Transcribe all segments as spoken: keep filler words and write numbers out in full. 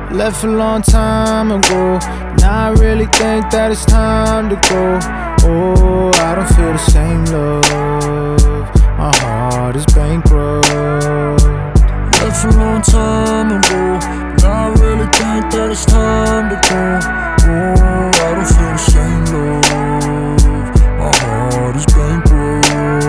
Left a long time ago. Now I really think that it's time to go. Oh, I don't feel the same love. My heart is bankrupt. Left a long time ago. Now I really think that it's time to go. Oh, I don't feel the same love. My heart is bankrupt.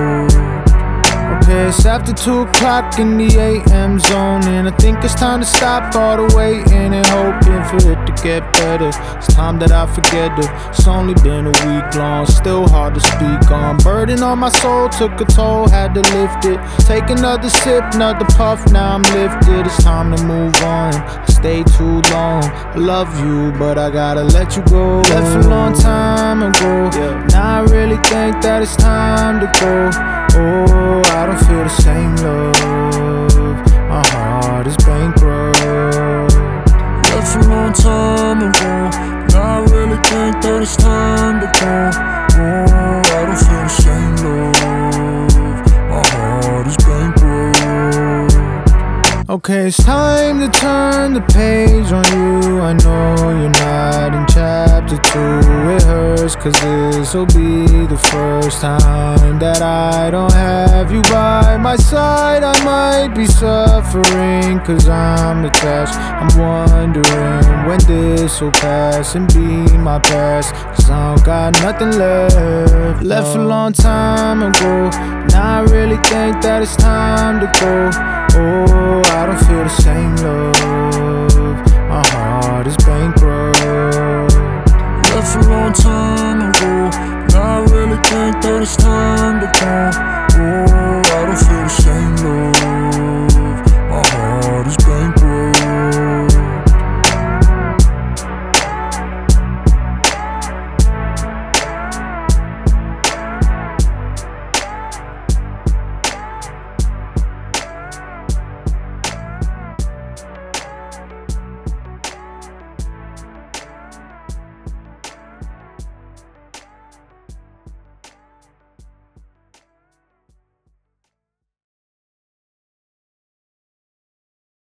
Okay, it's after two o'clock in the A M zone, and I think it's time to stop all the waiting and hoping for it to get better. It's time that I forget it. It's only been a week long, still hard to speak on. Burden on my soul took a toll, had to lift it. Take another sip, another puff, now I'm lifted. It's time to move on. I stayed too long. I love you, but I gotta let you go. Left a long time ago. Now I really think that it's time to go. Oh, I don't feel the same love. My heart is bankrupt. Left a long time ago. Now I really think that it's time to go. Oh, I don't feel the same love. My heart is bankrupt. Okay, it's time to turn the page on you. I know you're not in chapter two. It hurts cause this'll be the first time that I don't have you by my side. I might be suffering cause I'm attached. I'm wondering when this'll pass and be my past, cause I don't got nothing left. Left a long time ago. Now I really think that it's time to go. Oh, I don't feel the same love. My heart is bankrupt. Left a long time ago. Now I really think that it's time to go. Oh, I don't feel the